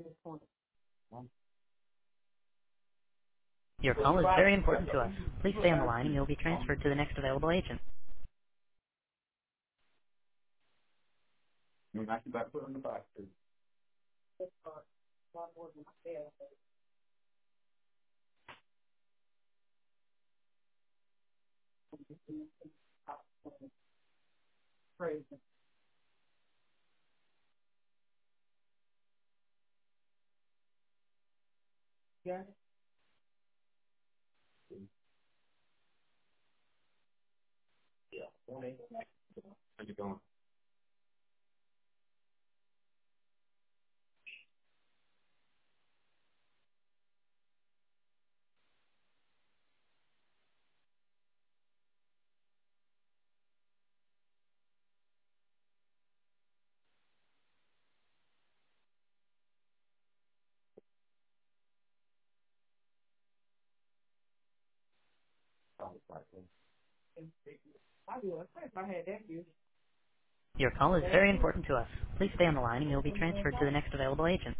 Your call is very important to us. Please stay on the line and you'll be transferred to the next available agent. Your call is very important to us. Please stay on the line and you'll be transferred to the next available agent.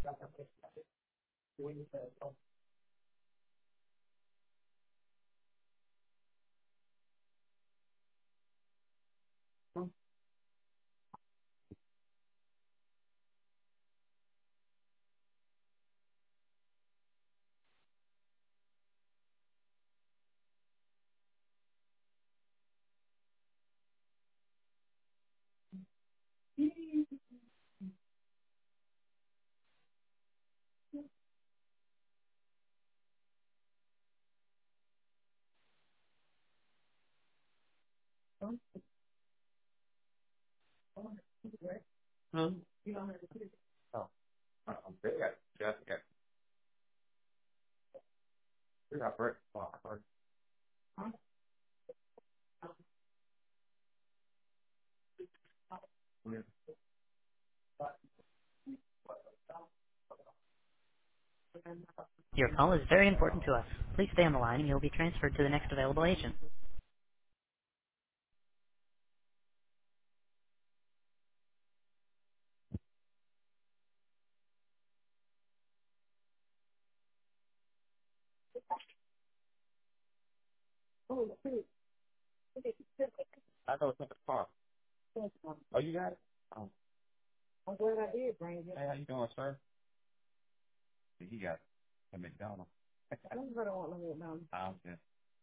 Your call is very important to us. Please stay on the line and you'll be transferred to the next available agent. I know it's in the car. Oh, you got it? Oh. I'm glad I did bring it. Hey, how you doing, sir? He got a McDonald's. I don't want no McDonald's. Okay.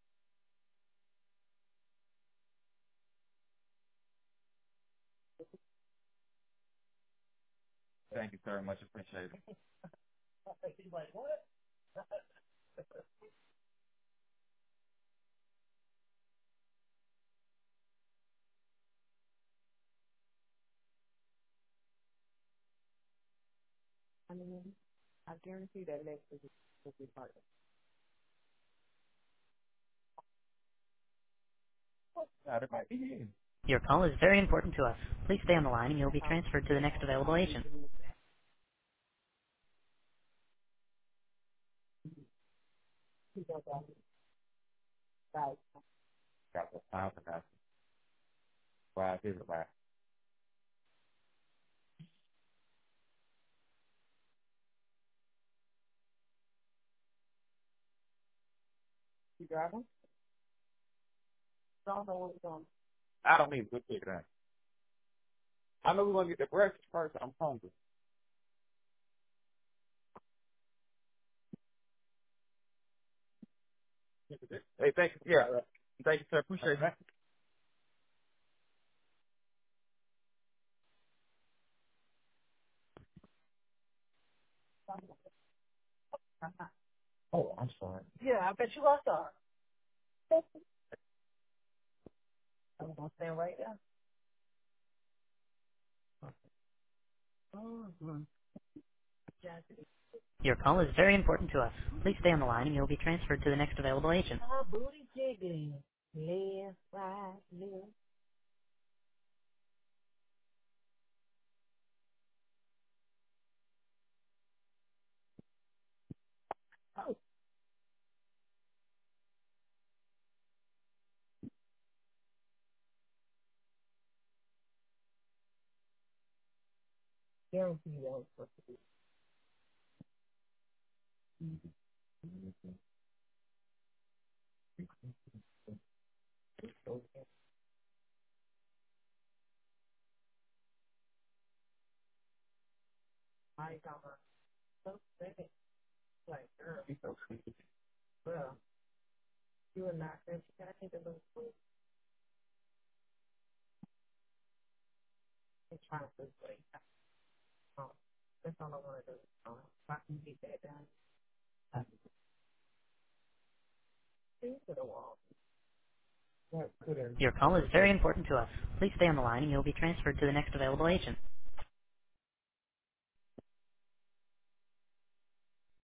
Thank you, sir. Much appreciated. I mean, I guarantee that next will be part of it. It might be you. Your call is very important to us. Please stay on the line and you'll be transferred to the next available agent. Got the time for that. Why is it back? You got him? Don't know what's on. I don't need to pick that. I know we're gonna get the breakfast first. I'm hungry. Hey, thank you. Yeah, thank you, sir. Appreciate that. Oh, I'm sorry. Yeah, I bet you are sorry. I'm gonna stand right there. Mm-hmm. Your call is very important to us. Please stay on the line and you'll be transferred to the next available agent. Booty jiggling, left, right, left. Oh, guarantee those. He's so sweet. Your call is very important to us. Please stay on the line and you'll be transferred to the next available agent.